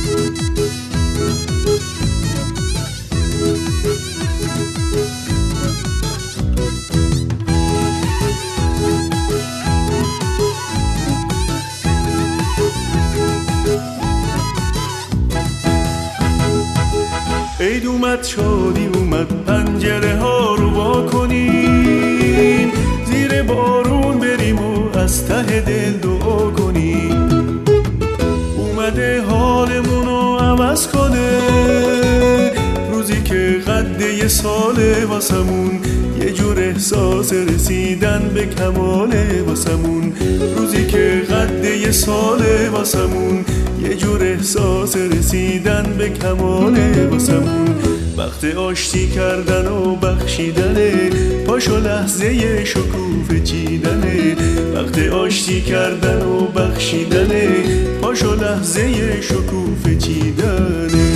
عید اومد شادی اومد پنجره ها رو وا کنیم، زیر بارون بریم و از ته دل دعا کنیم. اومده حالمونو عوض کنه، روزی که قد یه ساله واسمون، یه جور احساس رسیدن به کماله واسمون. روزی که قد یه ساله واسمون، یه جور احساس رسیدن به کماله واسمون. وقت آشتی کردن و بخشیدنه، پاشو لحظه شکوفه چیدنه. وقت آشتی کردن و بخشیدنه، پاشو لحظه شکوفه چیدنه.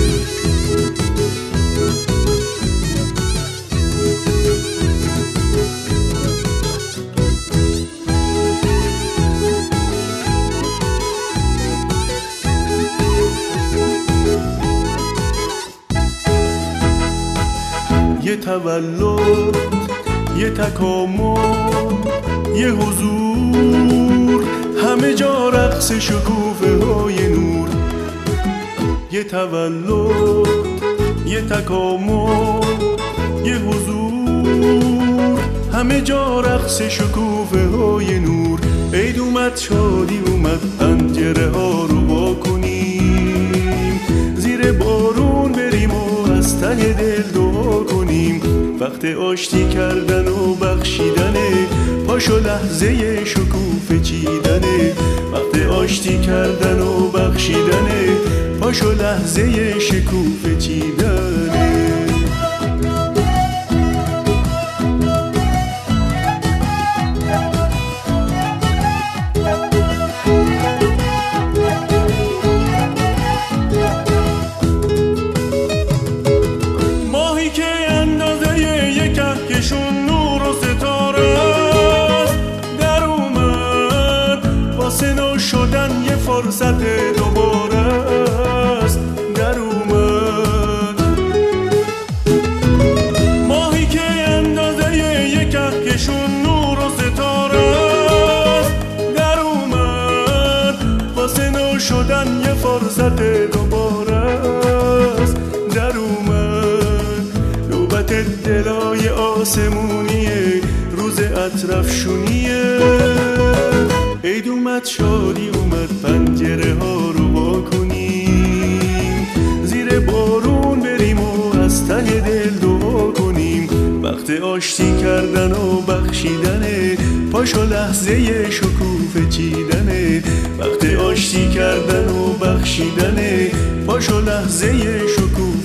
یه تولد، یه تکامل، یه حضور، همه جا رقص شکوفه های نور. یه تولد، یه تکامل، یه حضور، همه جا رقص شکوفه های نور. عید اومد شادی اومد پنجره ها رو وا کنیم، زیر بارون بریم و از ته دل دعا کنیم. وقت آشتی کردن و بخشیدنه، پاشو لحظه شکوفه چیدنه. وقت آشتی کردن و بخشیدنه، پاشو لحظه شکوفه چیدنه. شدن یه فرصت دوباره است، در اومد. ماهی که اندازه یه کهکشون نور و ستاره است، در اومد. واسه نو شدن یه فرصت دوباره است، در اومد. نوبت دلای آسمونیه، روز اطرفشونیه. عید اومد شادی اومد پنجره ها رو وا کنیم، زیر بارون بریم و از ته دل دعا کنیم. وقت آشتی کردن و بخشیدنه، پاشو لحظه شکوفه چیدنه. وقت آشتی کردن و بخشیدنه، پاشو لحظه شکوفه